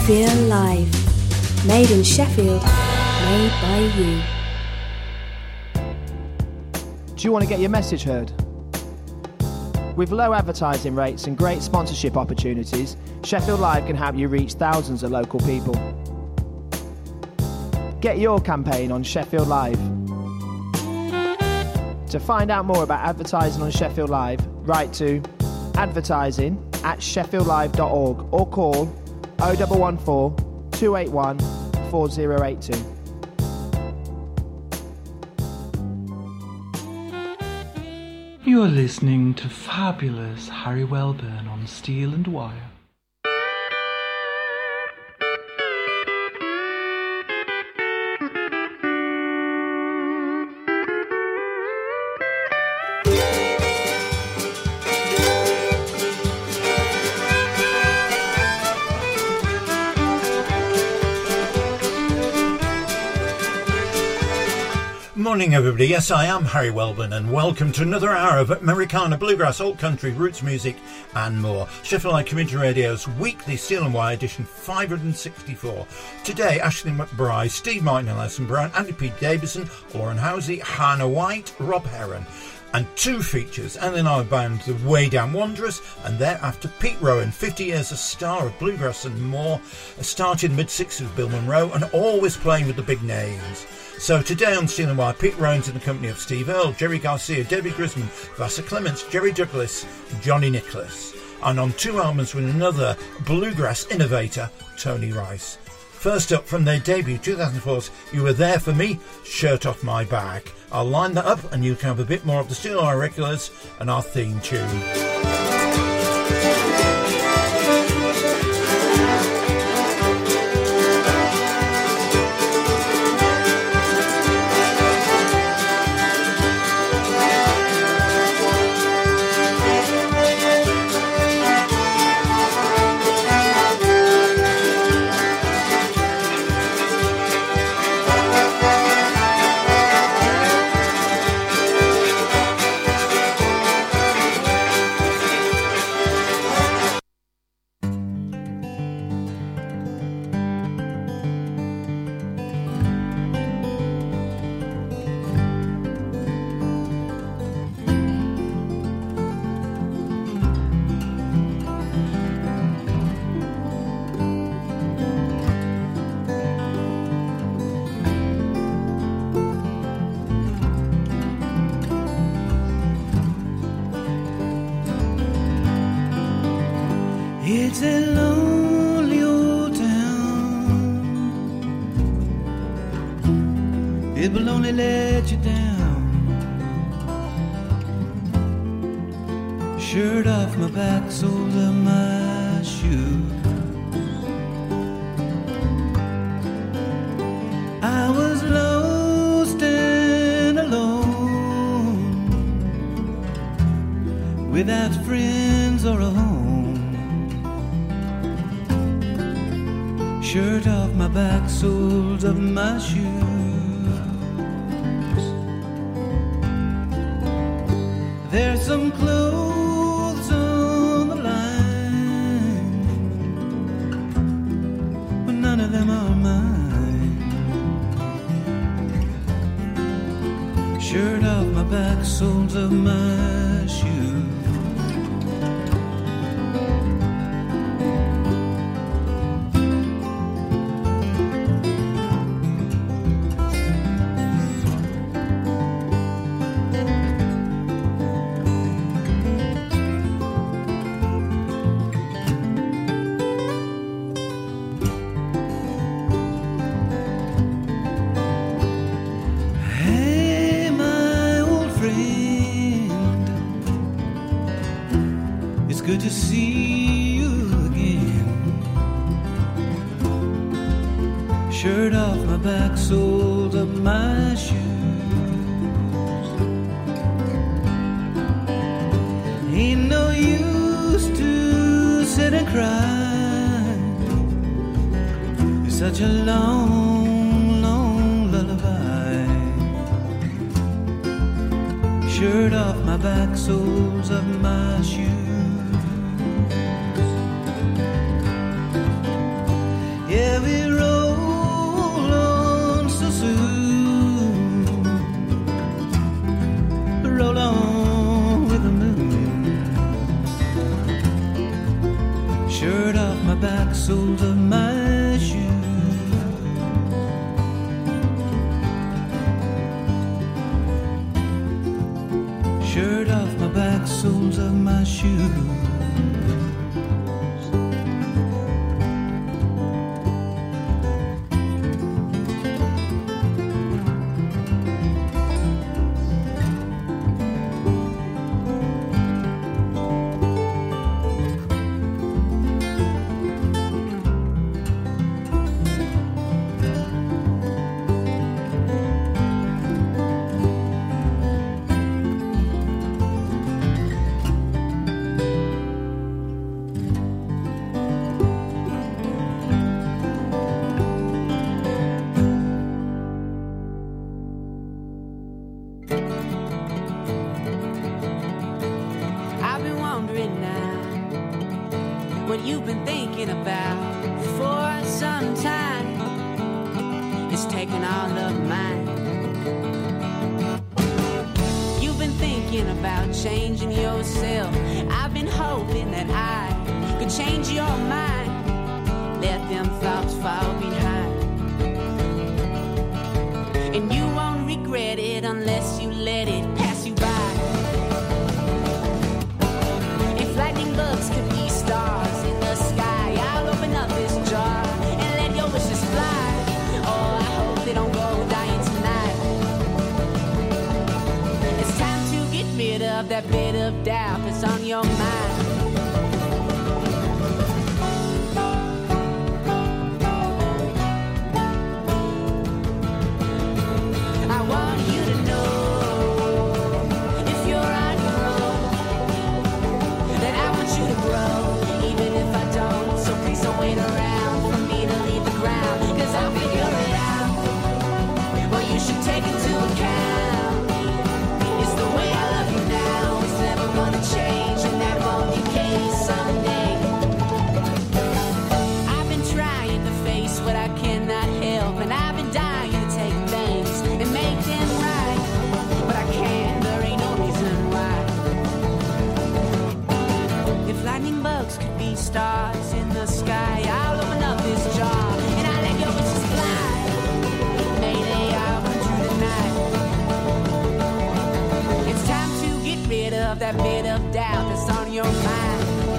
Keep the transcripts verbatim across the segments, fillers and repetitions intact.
Sheffield Live. Made in Sheffield, made by you. Do you want to get your message heard? With low advertising rates and great sponsorship opportunities, Sheffield Live can help you reach thousands of local people. Get your campaign on Sheffield Live. To find out more about advertising on Sheffield Live, write to advertising at sheffield live dot org or call oh one one four, two eight one, four oh eight two. You're listening to fabulous Harry Welburn on Steel and Wire. Morning everybody, yes I am Harry Welburn and welcome to another hour of Americana, Bluegrass, Old Country, Roots Music and more. Sheffield Live Community Radio's weekly Steel and Wire edition five hundred sixty-four. Today Ashley McBride, Steve Martin, Alison Brown, Andy P. Davison, Lauren Housey, Hannah White, Rob Heron. And two features, and then our band The Way Down Wanderers, and thereafter Pete Rowan, fifty years a star of bluegrass and more, started in the mid-sixties with Bill Monroe and always playing with the big names. So today on Steel and Wire, Pete Rowan's in the company of Steve Earle, Jerry Garcia, David Grisman, Vassar Clements, Jerry Douglas, Johnny Nicholas. And on two albums with another bluegrass innovator, Tony Rice. First up from their debut, two thousand four's You Were There For Me, Shirt Off My Back. I'll line that up and you can have a bit more of the Steel and Wire regulars and our theme tune. It's a lonely old town. It will only let you down. Shirt off my back, soles of my shoes. I was lost and alone, without friends or a home. Shirt off my back, soles of my shoes. There's some clothes on the line, but none of them are mine. Shirt off my back, soles of my shoes. Good to see you again. Shirt off my back, soles of my shoes. Ain't no use to sit and cry. It's such a long, long lullaby. Shirt off my back, soles of my shoes. my back, soles of my shoes. Shirt off my back, soles of my shoes. That bit of doubt that's on your mind. I want you to know, if you're on your own, that I want you to grow, even if I don't. So please don't wait around for me to leave the ground, 'cause I'll figure it out. Well, you should take into account, it's the way I love you now. It's never gonna change, and that won't be the case someday. I've been trying to face what I cannot help, and I've been dying to take things and make them right, but I can't, there ain't no reason why. If lightning bugs could be stars in the sky, I'll open up this jar and I'll let your wishes fly. Mayday, I'll come through tonight. It's time to get rid of that bit of doubt that's on your mind.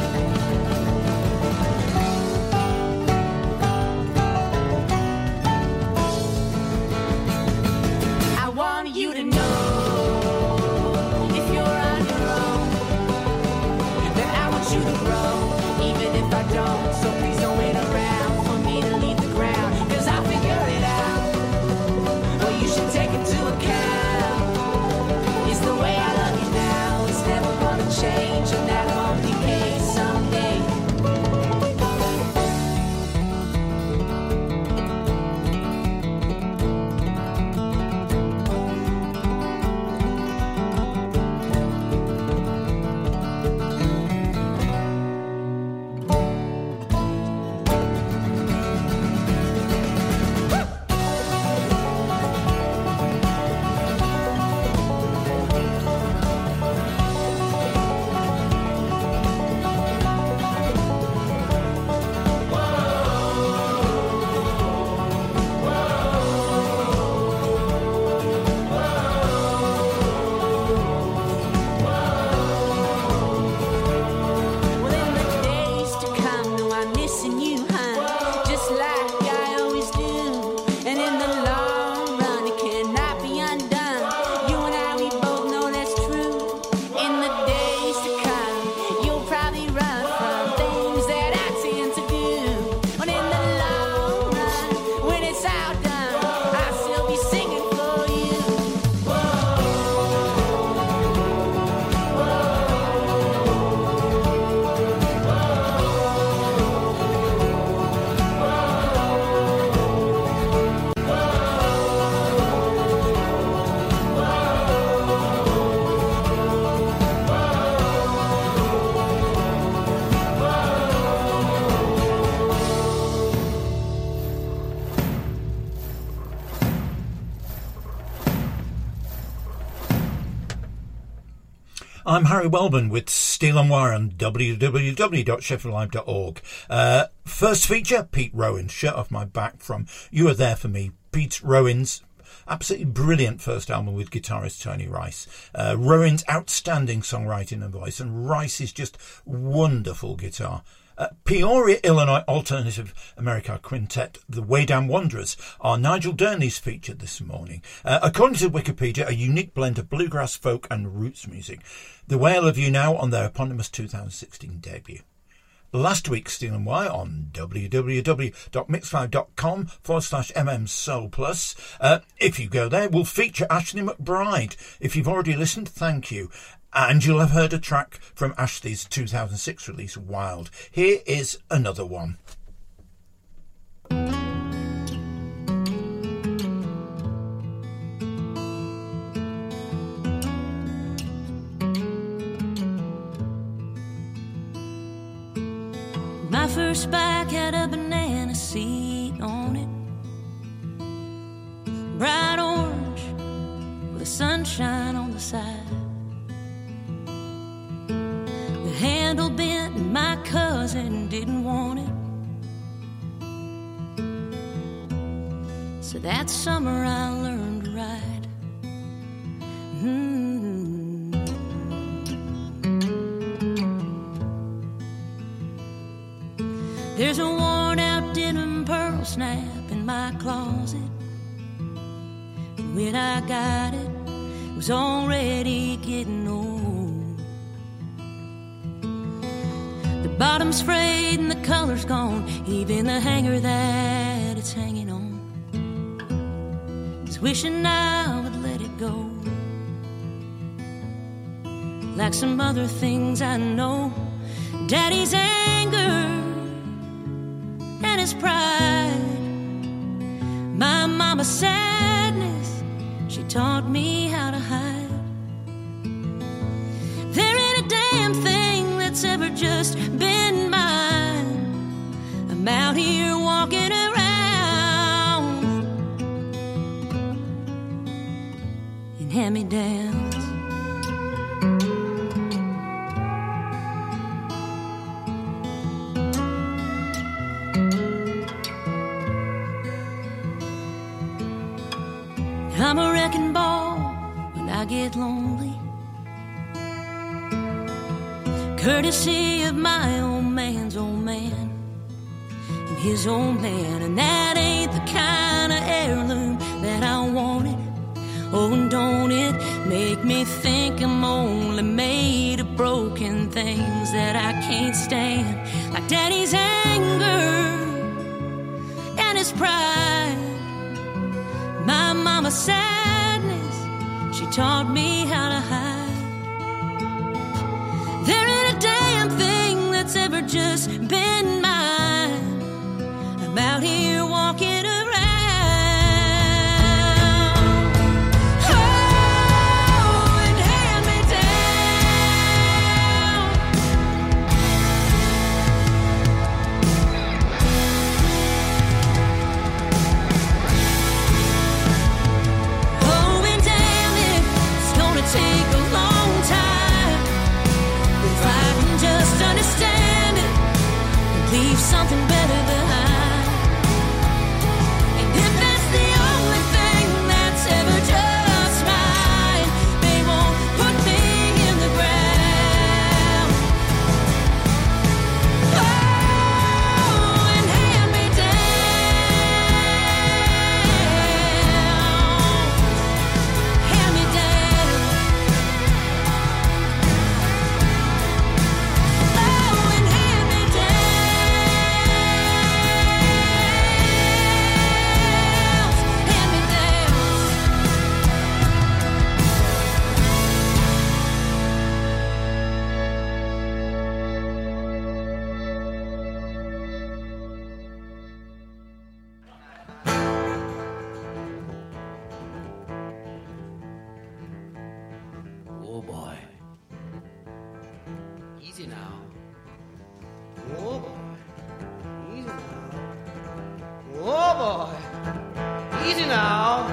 I want you to know, if you're on your own, that I want you to grow, even if I don't. So please don't wait around for me to leave the ground, 'cause I'll figure it out. Well, you should take into account, it's the way I love you now. It's never gonna change, and that won't be the case someday. Well, in the days to come, no, I'm missing you, hun, just like I always do. And in the long run, it cannot be undone. You and I, we both know that's true. In the days to come, you'll probably run from things that I tend to do. But in the long run, when it's all done, I'll still be singing for you. I'm Harry Welburn with Steel and Wire on w w w dot sheffield live dot org. Uh, First feature, Pete Rowan, Shirt Off My Back from You Are There For Me. Pete Rowan's absolutely brilliant first album with guitarist Tony Rice. Uh, Rowan's outstanding songwriting and voice, and Rice's just wonderful guitar. Uh, Peoria, Illinois Alternative America Quintet, the Way Down Wanderers, are Nigel Durney's featured this morning. Uh, according to Wikipedia, a unique blend of bluegrass, folk and roots music. The Way I Love You Now on their eponymous two thousand sixteen debut. Last week's Steel and Wire on www.mixcloud.com forward slash mm soul plus. Uh, if you go there, we'll feature Ashley McBride. If you've already listened, thank you. And you'll have heard a track from Ashley's two thousand six release, Wild. Here is another one. My first bike had a banana seat on it, bright orange with the sunshine on the side. The handle bent and my cousin didn't want it, so that summer I learned to ride. Mm-hmm. There's a worn-out denim pearl snap in my closet, and when I got it, it was already getting old. The bottom's frayed and the color's gone, even the hanger that it's hanging on is wishing I would let it go. Like some other things I know, Daddy's anger and his pride, my mama's sadness, she taught me how to hide. There ain't a damn thing that's ever just been mine. I'm out here walking around in hand-me-downs. I'm a wrecking ball when I get lonely, courtesy of my old man's old man and his old man, and that ain't the kind of heirloom that I wanted. Oh, and don't it make me think I'm only made of broken things that I can't stand, like Daddy's anger and his pride, my mama's sadness, she taught me how to hide. There ain't a damn thing that's ever just been mine. I'm out here walking around. Oh, and hand me take a long time, if I can just understand it and leave something better behind. And if that's the only thing that's ever just mine, they won't put me in the ground. Oh, and hand me down, hand me down. Oh boy. Easy now. Oh boy. Easy now. Oh boy. Easy now.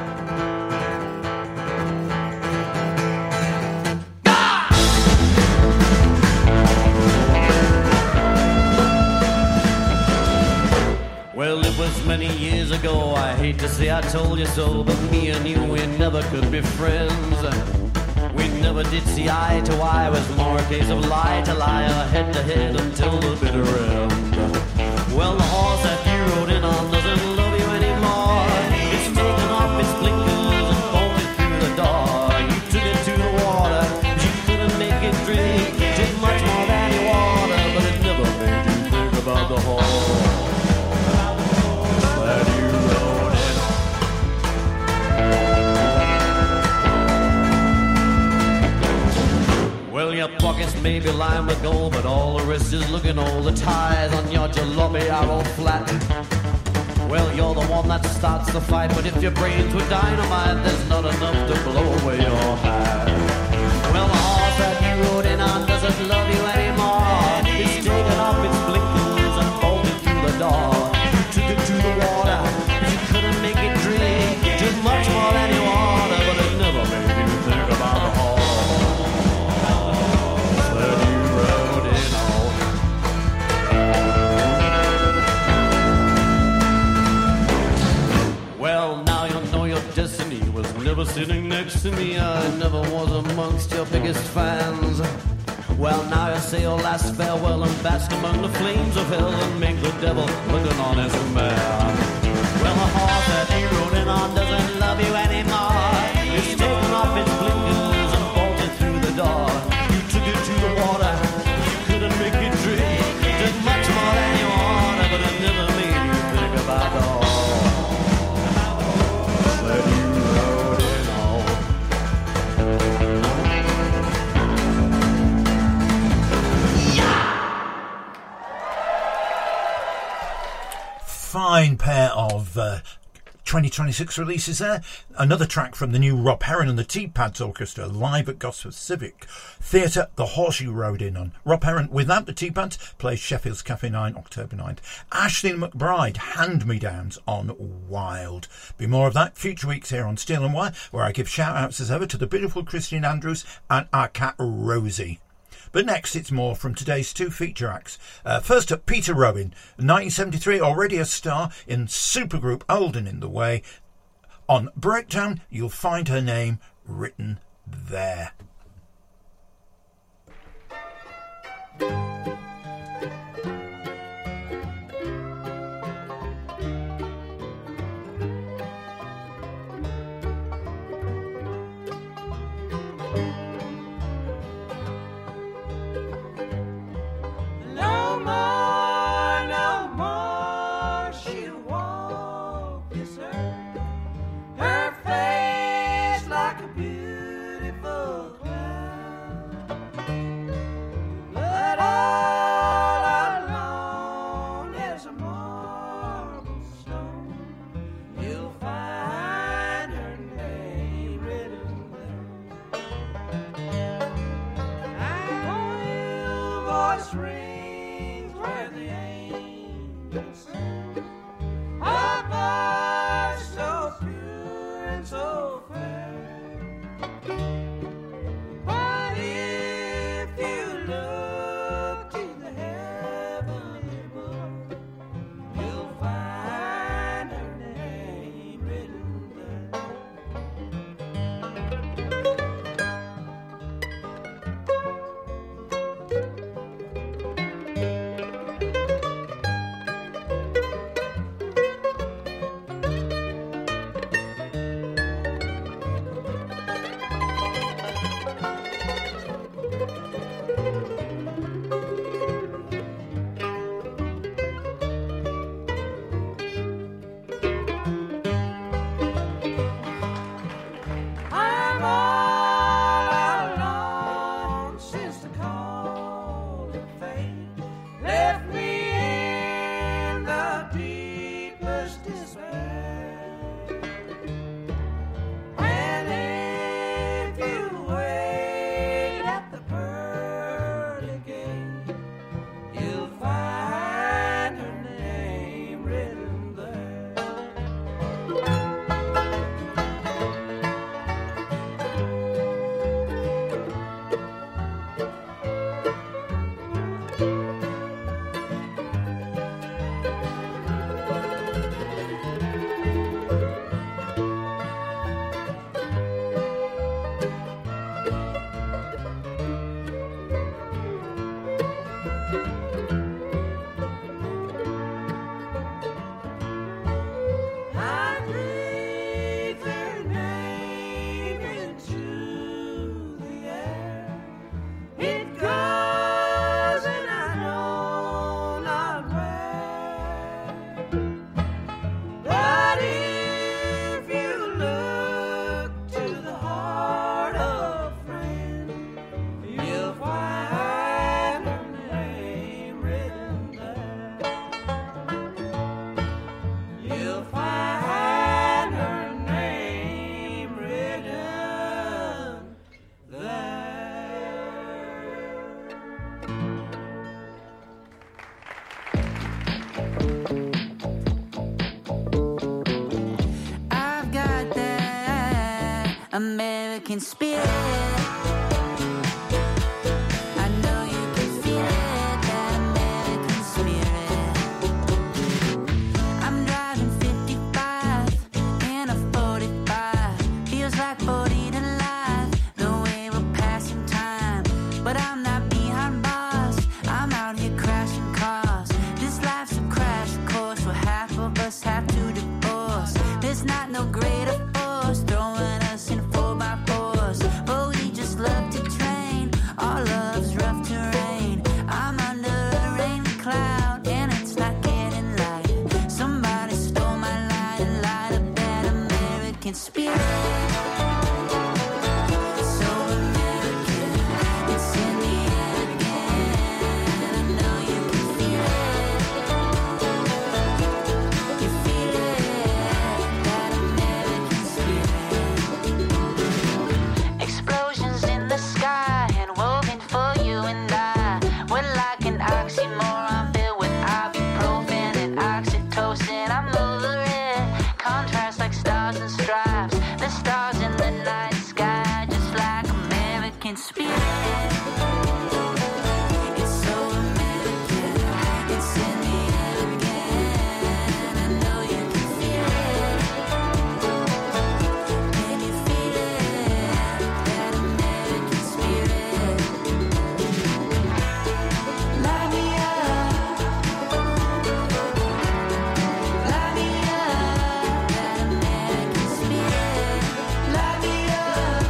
Well, it was many years ago, I hate to say I told you so, but me and you, we never could be friends. We never did see eye to eye, it was more a case of lie to lie, or head to head until the bitter end. Well, the horse that you rode in on doesn't love you anymore. It's taken off its blinkers and bolted through the door. You took it to the water, but you couldn't make it drink. Did much more than you water, but it never made you think about the horse that you rode in on. Well, your pockets may be lined with gold, but all the rest is looking old. The ties on your jalopy are all flat. Well, you're the one that starts the fight, but if your brains were dynamite, there's not enough to blow away your hat. Well, the horse that you rode in on doesn't love you anymore. It's taken off its blinkers and bolted through the door. You took it to the water, but you couldn't make it drink. Did much more than you water, but it never made you think about the horse that you rode in on. Well, now you know your destiny was never sitting next to me. I never was amongst your biggest fans. Well, now you say your last farewell and bask among the flames of hell and make the devil look an honest man. Well, the horse that you rode in on doesn't love you anymore. It's taken off its blinkers and bolted through the door. You took it to the water, you couldn't make it drink. Did much more than you wanted, but it never made you think about the horse that you rode in on. Fine pair of uh, twenty twenty-six releases there. Another track from the new Rob Herron and the T-Pads Orchestra live at Gosforth Civic Theatre, The Horse You Rode In On. Rob Herron, without the T-Pads, plays Sheffield's Cafe nine, October ninth. Ashley McBride, Hand-Me-Downs on Wild. Be more of that future weeks here on Steel and Wire, where I give shout-outs as ever to the beautiful Christine Andrews and our cat Rosie. But next, it's more from today's two feature acts. Uh, first up, Peter Rowan, nineteen seventy-three, already a star in supergroup Old and in the Way. On Breakdown, you'll find her name written there. Oh American spirit. I know you can feel it, that American spirit. I'm driving fifty-five in a forty-five. Feels like forty to life, the way we're passing time. But I'm not behind bars, I'm out here crashing cars. This life's a crash course where half of us have to divorce. There's not no greater force throwing us in four by fours, but we just love to train. Our love's rough terrain. I'm under a rain cloud and it's not getting light. Somebody stole my light and light up that American spirit. So American, it's in the air again. I know you can feel it. You feel it, that American spirit. Explosions in the sky and woven for you and I. We're like an oxymoron filled with ibuprofen and oxytocin. I'm over it. Contrast like stars and stripes. The stars in the night sky, just like American spirit. It's so American. It's in the air again. I know you can feel it. Can you feel it? That American spirit. Light me up. Light me up. That American spirit. Light me up.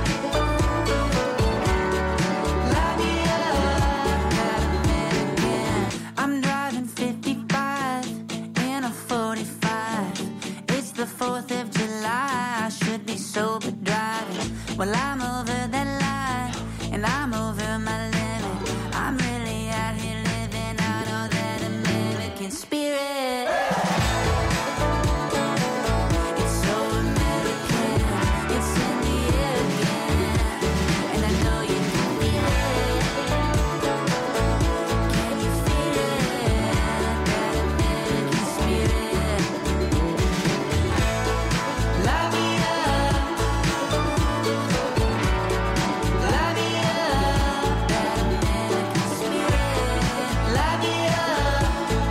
Light me up. That American. I'm driving fifty-five in a forty-five. It's the fourth of July. I should be sober driving. Well, I'm over that line and I'm over my limit. I'm really out here living out all that American spirit. It's so American. It's in the air again. And I know you can feel it. Can you feel it? That American spirit. Light me up. Light me up. That American spirit. Light me up.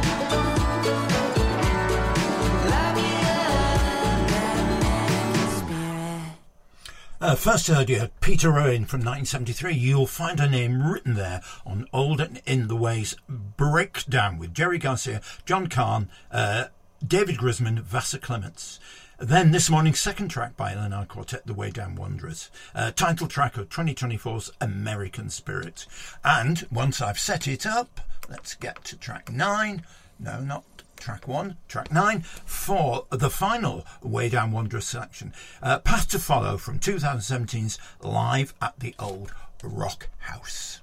Light me up. That American spirit. Uh, first heard you had Peter Owen from nineteen seventy-three. You'll find her name written there on Old and In the Ways Breakdown with Jerry Garcia, John Kahn, uh, David Grisman, Vassar Clements. Then this morning's second track by Eleanor Quartet, The Way Down Wanderers, uh, title track of twenty twenty-four's American Spirit. And once I've set it up, let's get to track nine. No, not track one, track nine, for the final Way Down Wanderers selection. Uh, Path to Follow from twenty seventeen's Live at the Old Rock House.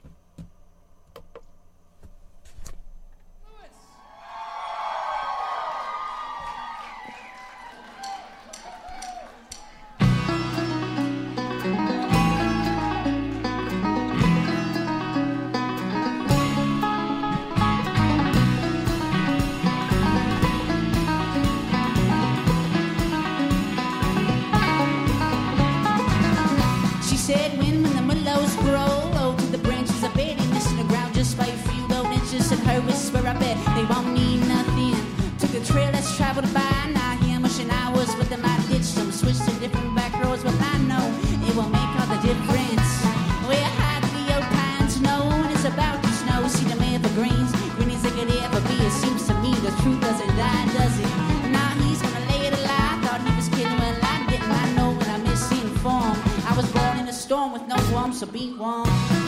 She said when, when the willows grow, oh, to the branches of it and listen to ground just by a few low inches. And her whisper, I bet they won't mean nothing. Took the trail less traveled by, now here wishing I was with them. I ditched them, switched to different back roads, but I know it will make all the difference. Where high the old pines know, and it's about to snow. See them evergreens, green as they could ever be. It seems to me the truth doesn't die, does it? Now he's gonna lay it a lie. Thought he was kidding, well I didn't. I know when I'm misinformed. I was born in a storm with no warmth, so be warm.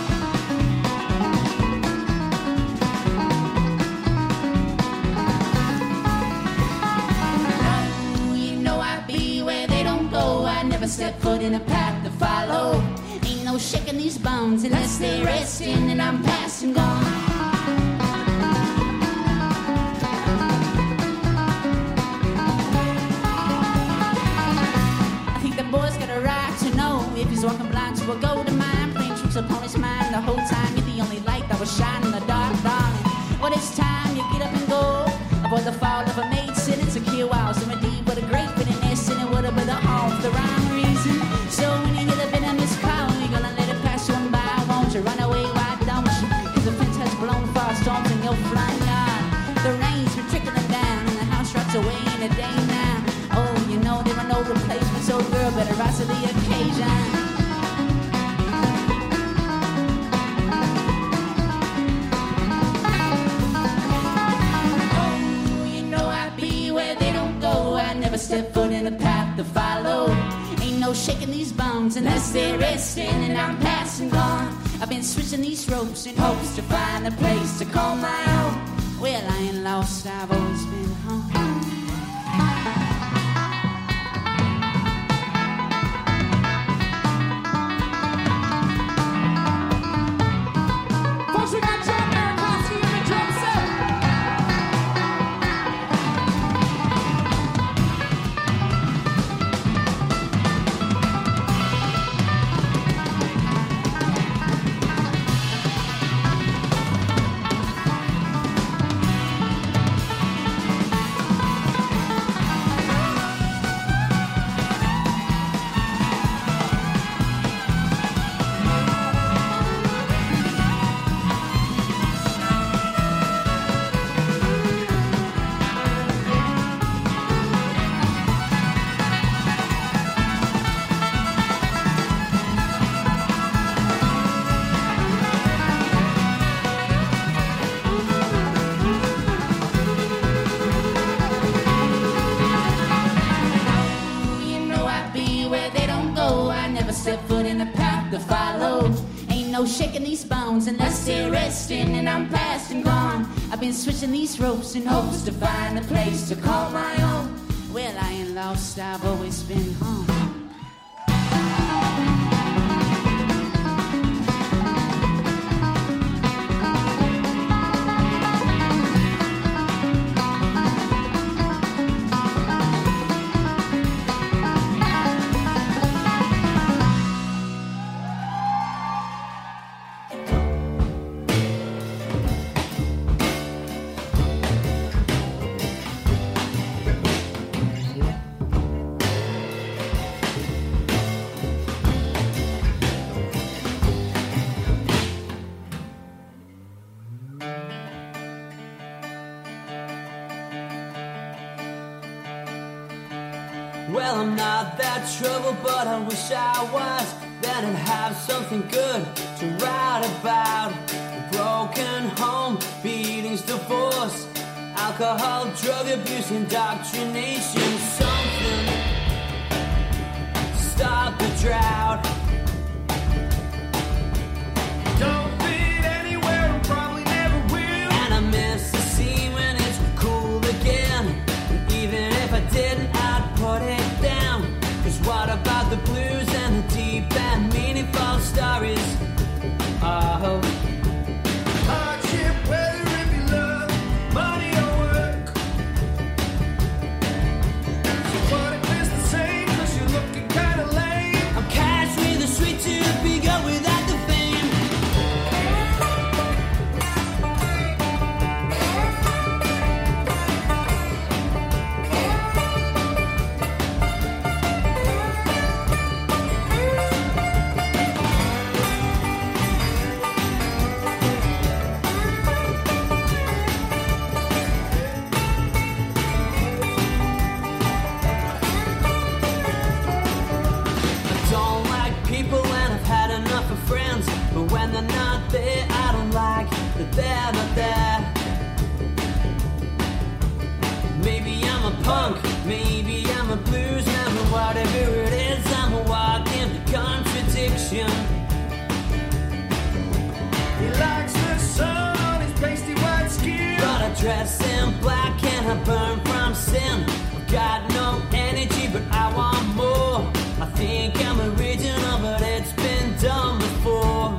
No, you know I be where they don't go. I never step foot in a path to follow. Ain't no shaking these bones unless they're resting, and I'm past and gone. I think the boy's got a right to know if he's walking blind to a golden mine, playing tricks upon his mind the whole time. You're the only light that was shining in the dark, darling. Well, it's time you get up and go. Avoid the fall of a maid sitting, secure walls, and a deed with a great bitterness, and it would have been the home for the rhyme reason. So step foot in the path to follow. Ain't no shaking these bones unless they're resting, and I'm past and gone. I've been switching these ropes in hopes to find a place to call my own. Well, I ain't lost, I've always been home. Shaking these bones unless they're resting, and I'm past and gone. I've been switching these ropes in hopes to find a place to call my own. Well, I ain't lost, I've always been home. Well, I'm not that trouble, but I wish I was. Then I'd have something good to write about. A broken home, beatings, divorce, alcohol, drug abuse, indoctrination. Something to stop the drought. Don't fit anywhere and probably never will. And I miss the scene when it's cool again. And even if I didn't, I'd put it down. Cause what about the blues and the deep and meaningful stories? Oh, hardship, whether it be love, money or work. So what if it's the same? Cause you're looking kinda lame. I'm cash with a sweet tooth, big up without the fame. But when they're not there, I don't like that they're not there. Maybe I'm a punk, maybe I'm a blues man, but whatever it is, I'm a walking contradiction. He likes the sun on his pasty white skin, but I dress in black and I burn from sin. Got no energy, but I want more. I think I'm original, but it's been done before.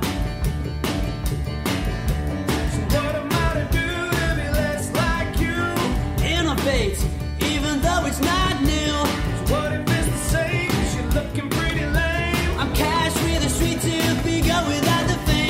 So what am I to do to be less like you? Innovate, even though it's not new. So what if it's the same? Cause you're looking pretty lame. I'm cash with a sweet tooth, bigger without the fame.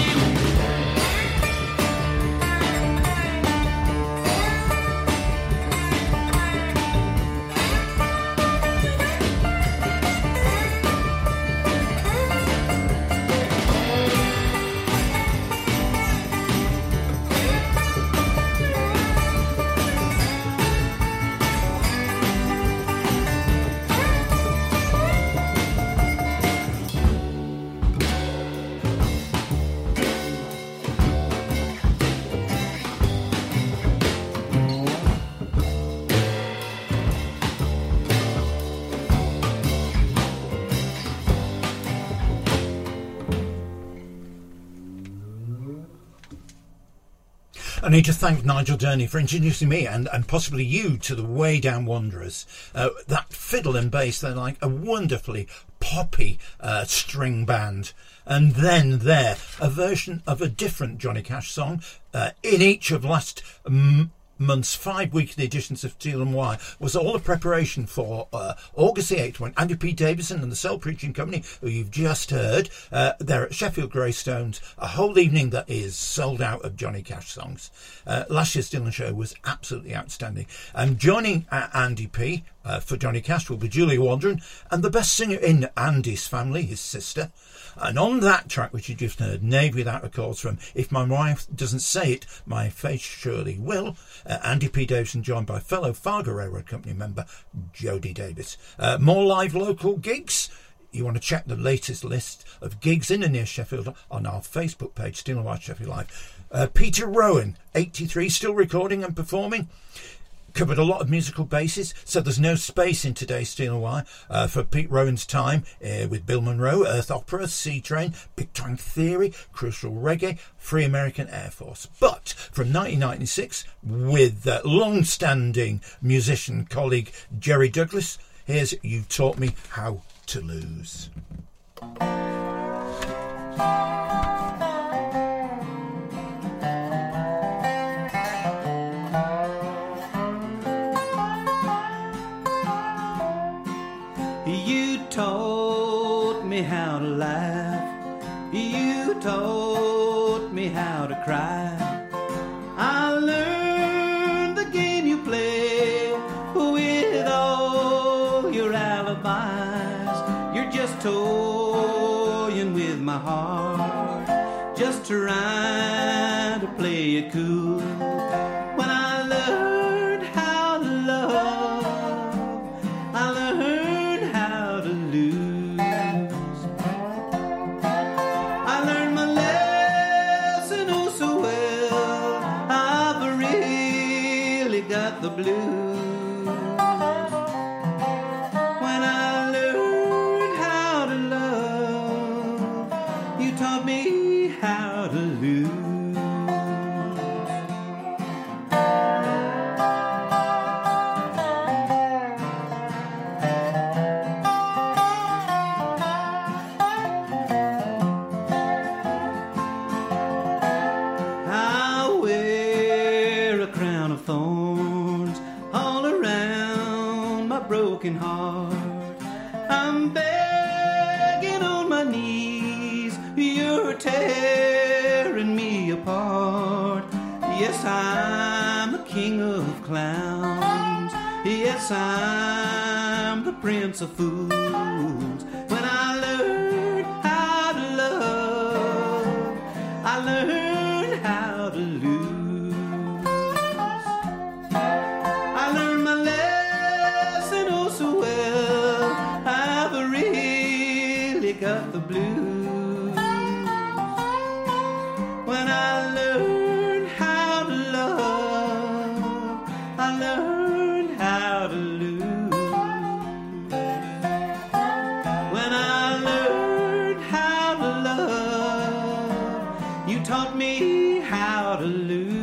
I need to thank Nigel Durney for introducing me and, and possibly you to the Way Down Wanderers. Uh, that fiddle and bass, they're like a wonderfully poppy uh, string band. And then there, a version of a different Johnny Cash song uh, in each of last m- month's five weekly editions of Steel and Wire was all a preparation for uh, August the eighth, when Andy P. Davison and the Soul Preaching Company, who you've just heard, uh, they're at Sheffield Greystones, a whole evening that is sold out of Johnny Cash songs. Uh, last year's Dylan show was absolutely outstanding. And joining uh, Andy P. Uh, for Johnny Cash will be Julia Waldron, and the best singer in Andy's family, his sister. And on that track, which you just heard, Knave Without a Cause, from If My Wife Doesn't Say It, My Face Surely Will, uh, Andy P. Davison joined by fellow Fargo Railroad Company member Jody Davis. Uh, more live local gigs. You want to check the latest list of gigs in and near Sheffield on our Facebook page, Steel and White Sheffield Live. Uh, Peter Rowan, eighty-three, still recording and performing. Covered a lot of musical bases, so there's no space in today's Steel and Wire uh, for Pete Rowan's time uh, with Bill Monroe, Earth Opera, Sea Train, Big Time Theory, Crucial Reggae, Free American Air Force. But from nineteen ninety-six, with uh, long-standing musician colleague Jerry Douglas, here's You Taught Me How to Lose. You taught me how to laugh. You taught me how to cry. I learned the game you play with all your alibis. You're just toying with my heart, just trying to play it cool. When I learned how to love, I learned how to lose. I learned my lesson oh so well. I've really got the blues. When I learned how to love, you taught me how to lose. I wear a crown of thorns all around my broken heart. I'm begging on my knees, you're tearing me apart. Yes, I'm the king of clowns. Yes, I'm the prince of fools. When I learned how to love, I learned how to lose. I learned my lesson oh so well. I've really got the blues. When I learned how to love, I learned how to lose. When I learned how to love, you taught me how to lose.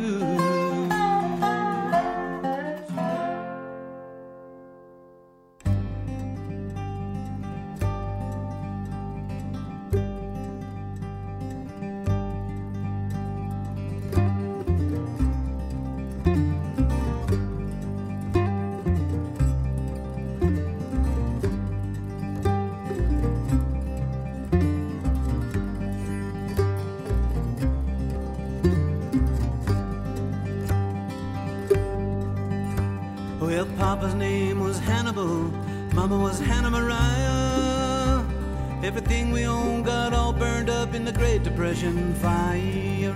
Well, Papa's name was Hannibal, Mama was Hannah Mariah. Everything we owned got all burned up in the Great Depression fire.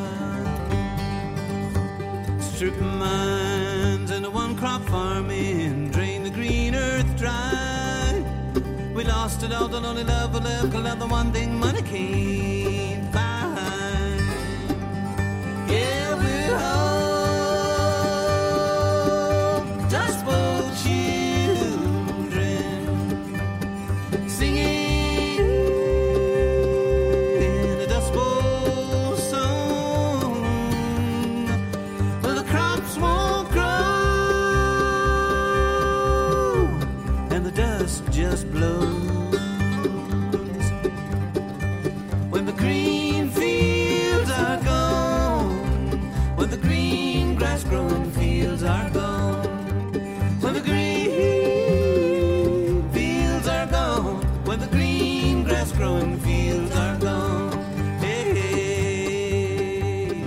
Stripping mines and a one-crop farming, drain the green earth dry. We lost it all, the only love we left, cause the one thing money can't buy. Yeah, we're all Dust Bowl children, singing in a Dust Bowl song. dust just blows. When the green fields are gone, when the green grass growing fields are gone, when the green fields are gone, when the green grass growing fields are gone. Hey, hey.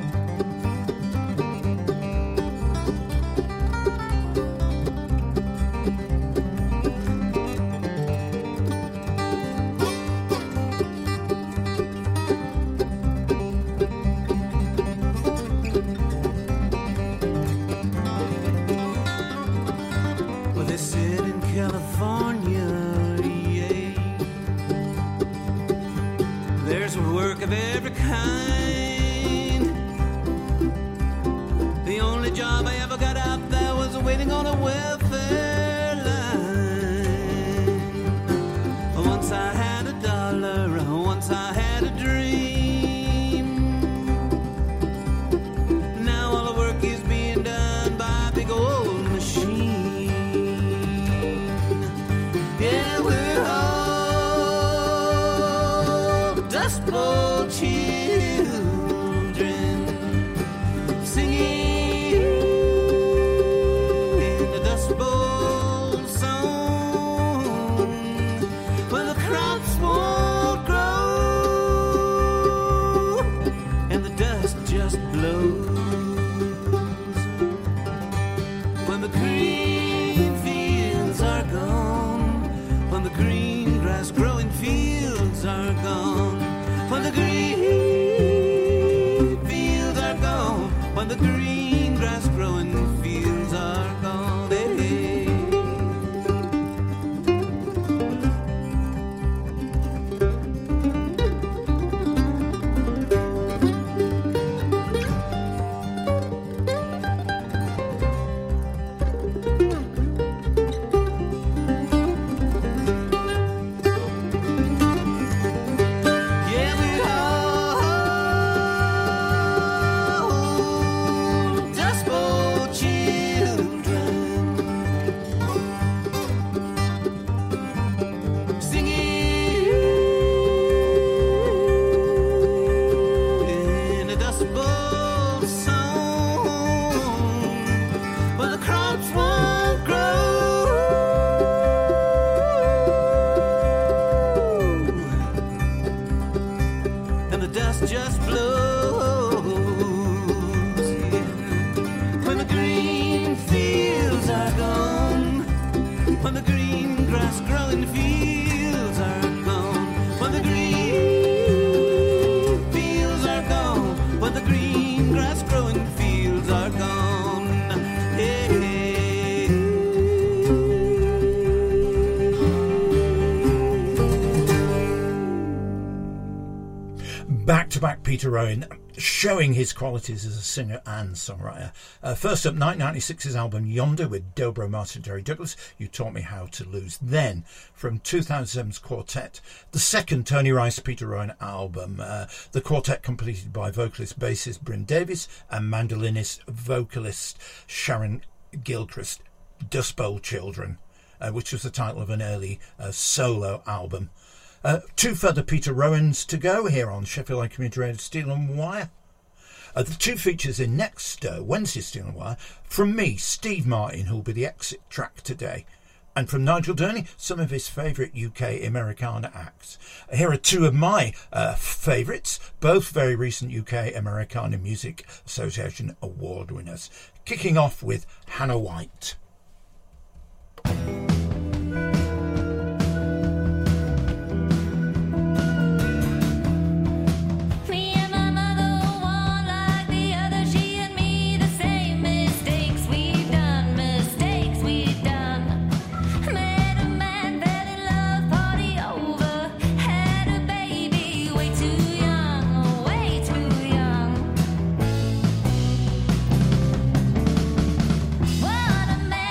Well, they said in California, yeah, there's work of every kind. The only job I ever got out there was waiting on a welfare line. Once I had a dollar, once I had a dream. Now all the work is being done by a big old machine. Yeah, we're all Dust Bowl children singing in the Dust Bowl song. Well, the crops won't grow and the dust just blows. When the green fields are gone, when the green grass growing fields are gone, when the green fields are gone, when the green grass growing fields are gone. Hey, hey. Yeah, we all Dust Bowl children singing in a Dust Bowl song. Well, the crops won't grow and the dust just blows. Yeah. When the green fields are gone, when the green grass growing fields are gone, when the green fields are gone, when the green grass growing fields are gone. Hey, hey. Back-to-back Peter Rowan, showing his qualities as a singer and songwriter. Uh, first up, nineteen ninety-six's album Yonder with Dobro, Martin, Jerry Douglas, You Taught Me How to Lose. Then, from two thousand seven's Quartet, the second Tony Rice Peter Rowan album, uh, the quartet completed by vocalist bassist Bryn Davies and mandolinist vocalist Sharon Gilchrist, Dust Bowl Children, uh, which was the title of an early uh, solo album. Uh, two further Peter Rowans to go here on Sheffield Lane Community Radio Steel and Wire. Uh, the two features in next uh, Wednesday's Steel and Wire. From me, Steve Martin, who'll be the exit track today. And from Nigel Durney, some of his favourite U K Americana acts. Here are two of my uh, favourites, both very recent U K Americana Music Association award winners. Kicking off with Hannah White. Me and my mother, one like the other, she and me, the same mistakes we've done, mistakes we've done. Met a man, fell in love, party over, had a baby, way too young, way too young. What a man.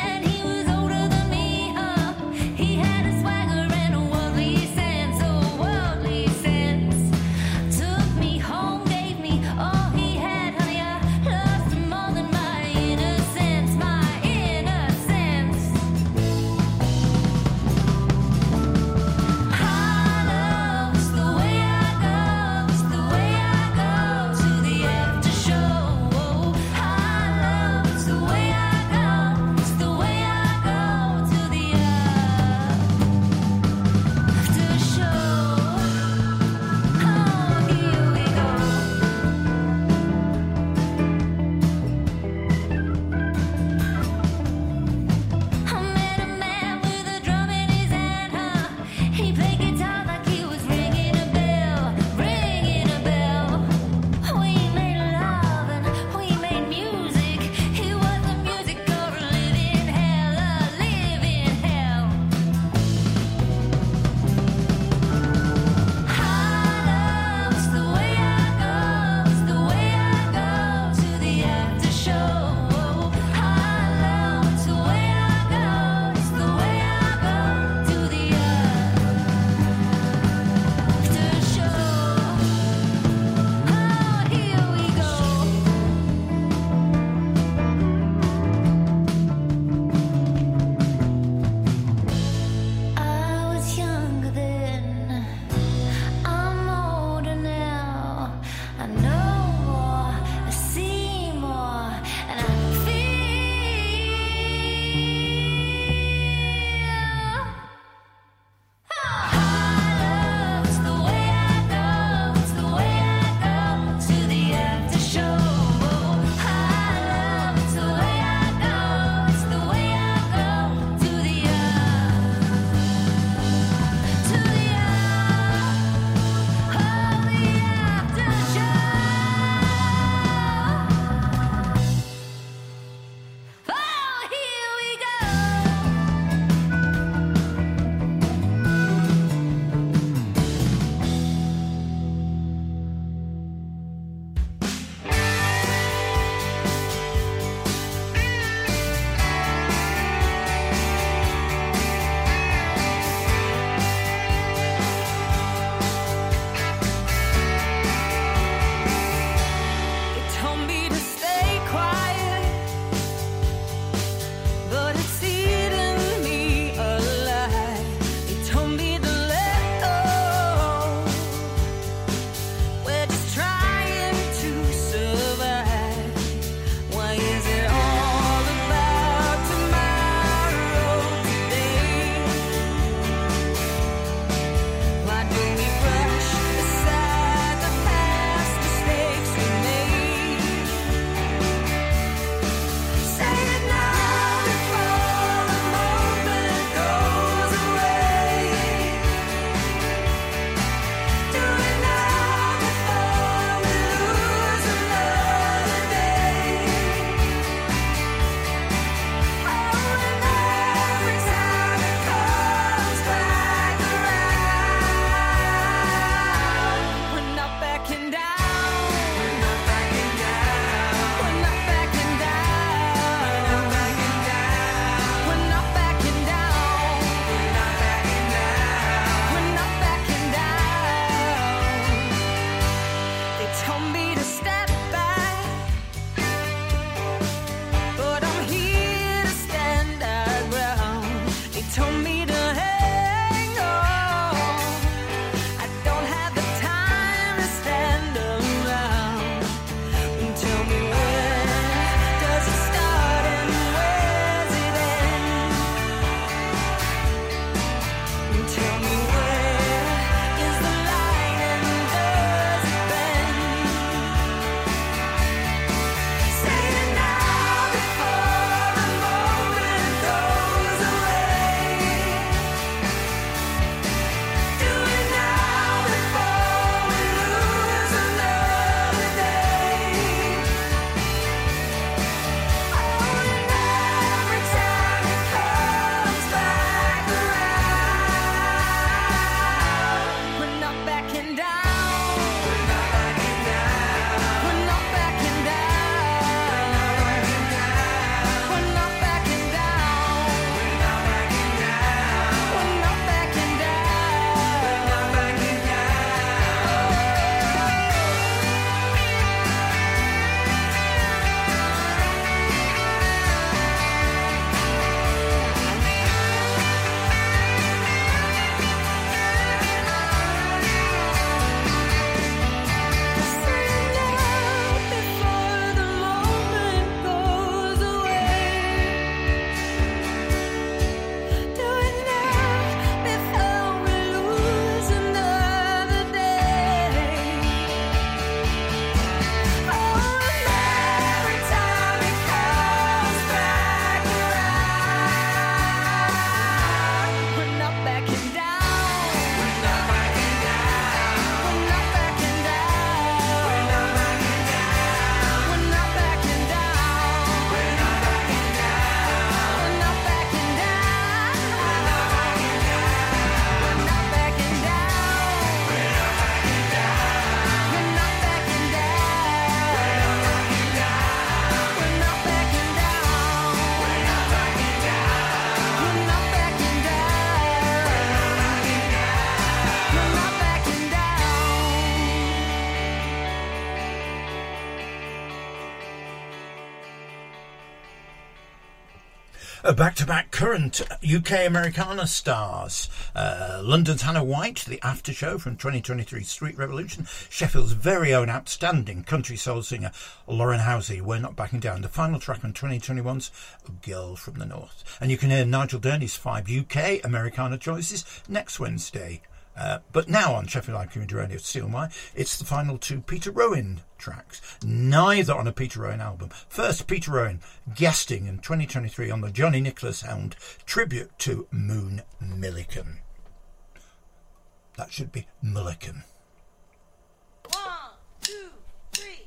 Uh, back-to-back current U K Americana stars. Uh, London's Hannah White, the after show from twenty twenty-three Street Revolution. Sheffield's very own outstanding country soul singer Lauren Housey, We're Not Backing Down. The final track on twenty twenty-one's Girl from the North. And you can hear Nigel Durney's five U K Americana choices next Wednesday. Uh, but now on Sheffield Live Community Radio C L Y, it's the final two Peter Rowan tracks, neither on a Peter Rowan album. First, Peter Rowan guesting in twenty twenty-three on the Johnny Nicholas Hound tribute to Moon Millican. That should be Millican. One, two, three.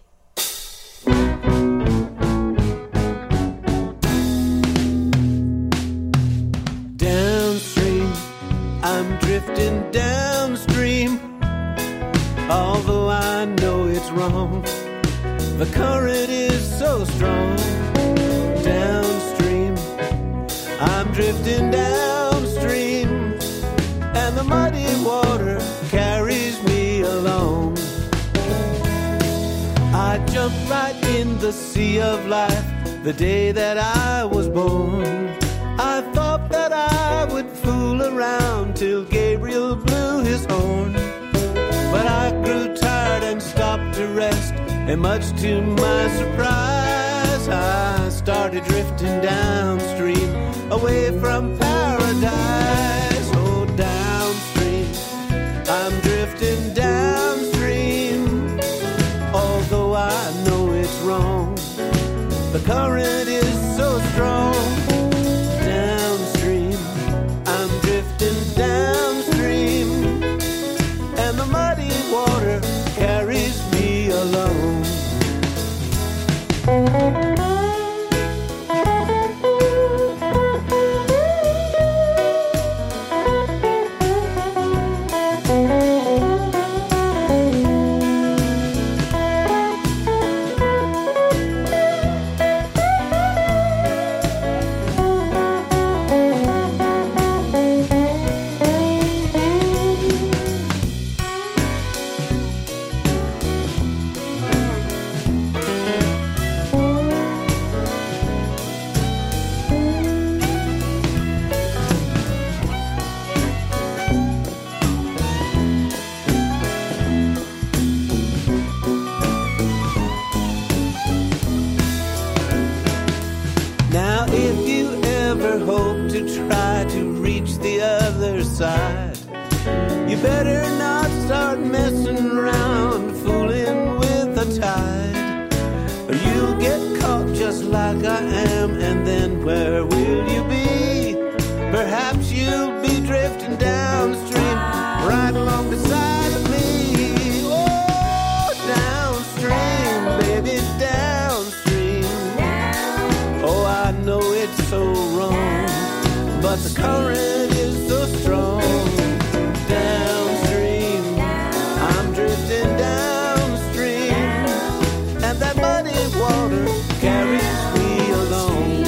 Downstream, I'm drifting downstream, although I know it's wrong. The current is so strong. Downstream, I'm drifting downstream, and the muddy water carries me along. I jumped right in the sea of life the day that I was born. I thought that I would fool around till Gabriel blew his horn. But I grew tired and stopped to rest, and much to my surprise, I started drifting downstream, away from paradise. Oh, downstream, I'm drifting downstream, although I know it's wrong. The current is so strong. Downstream, I'm drifting downstream, and the muddy water carries me along. Side. You better not start messing around, fooling with the tide, or you'll get caught just like I am, and then where will you be? Perhaps you'll be drifting downstream, right along beside of me. Oh, downstream, baby, downstream. Oh, I know it's so wrong, but the current is so strong. Downstream, I'm drifting downstream, and that muddy water carries me along.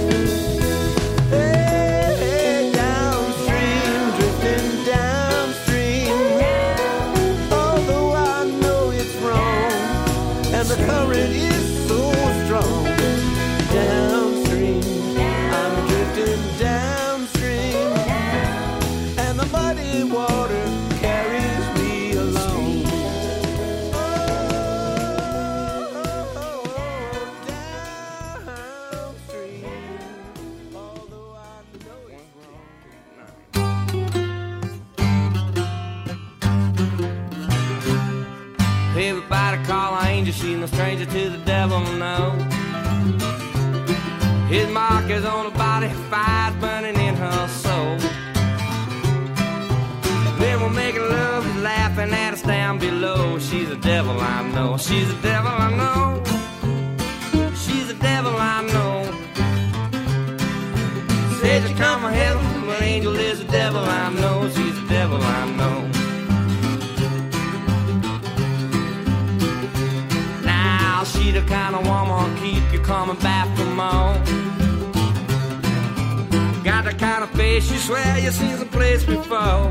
Hey, hey, downstream, drifting downstream, although I know it's wrong, and the current is so strong. Downstream, I'm drifting down, muddy water carries me along. Oh, oh, oh, downstream, although I know it's wrong. Everybody call her angel, she's no stranger to the devil, no. His mark is on her body, fire's burning in her soul. Then we're making love, he's laughing at us down below. She's a devil, I know. She's a devil, I know. She's a devil, I know. Said you come from heaven, but angel is a devil, I know. She's a devil, I know. Now she the kind of woman who'll keep you coming back for more. Got the kind of face you swear you've seen some place before.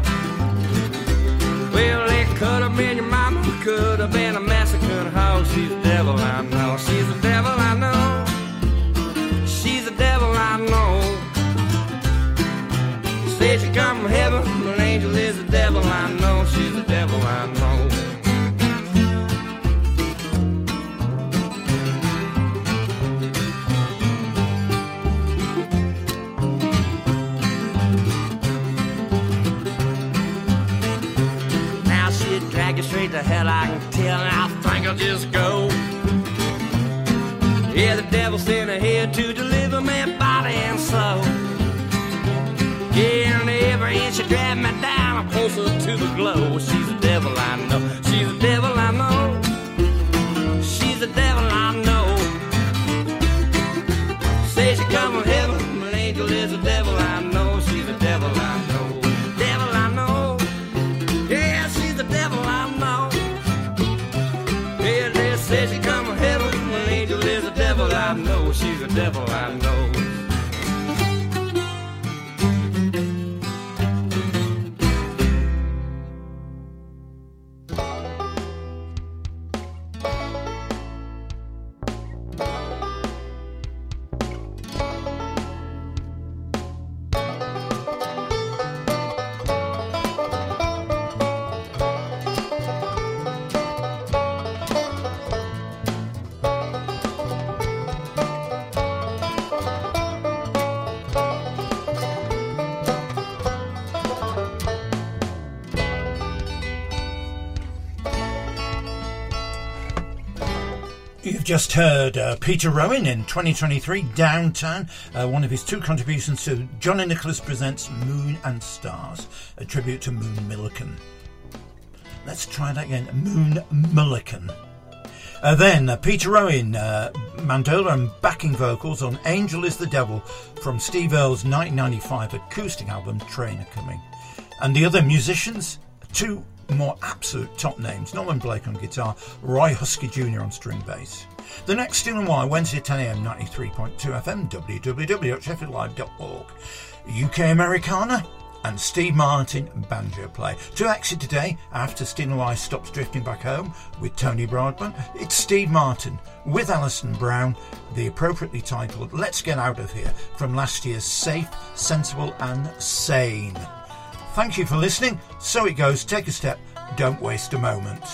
Well, it could have been your mama, could have been a massacre hoe. She's a devil, I know. She's a devil, I know. She's a devil, I know. Said she come from heaven, an angel is the devil, I know. She's the devil, I know. Now she'd drag you straight to hell, I can tell, and I think I'll just go. Yeah, the devil sent her here to deliver me body and soul. Yeah, and every inch she dragged me down, I'm closer to the glow. She's the devil, I know. She's the devil, I know. She's the devil, I know. Say she come from heaven, an angel is the devil, I know. She's the devil, I know. Devil, I know. Yeah, she's the devil, I know. Yeah, they say she come from heaven, an angel is the devil, I know. She's the devil, I know. You've just heard uh, Peter Rowan in twenty twenty-three, Downtown, uh, one of his two contributions to Johnny Nicholas Presents Moon and Stars, a tribute to Moon Millican. Let's try that again, Moon Millican. Uh, then uh, Peter Rowan, uh, mandola and backing vocals on Angel is the Devil from Steve Earle's nineteen ninety-five acoustic album Trainer Coming. And the other musicians, two more absolute top names: Norman Blake on guitar, Roy Husky Junior on string bass. The next Steel and Wire, Wednesday at ten a m, ninety-three point two F M, w w w dot sheffield live dot org. U K Americana and Steve Martin banjo play. To exit today, after Steel and Wire stops drifting back home with Tony Broadbent, it's Steve Martin with Alison Brown, the appropriately titled Let's Get Out of Here from last year's Safe, Sensible and Sane. Thank you for listening. So it goes. Take a step. Don't waste a moment.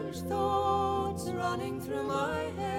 there's thoughts running through my head.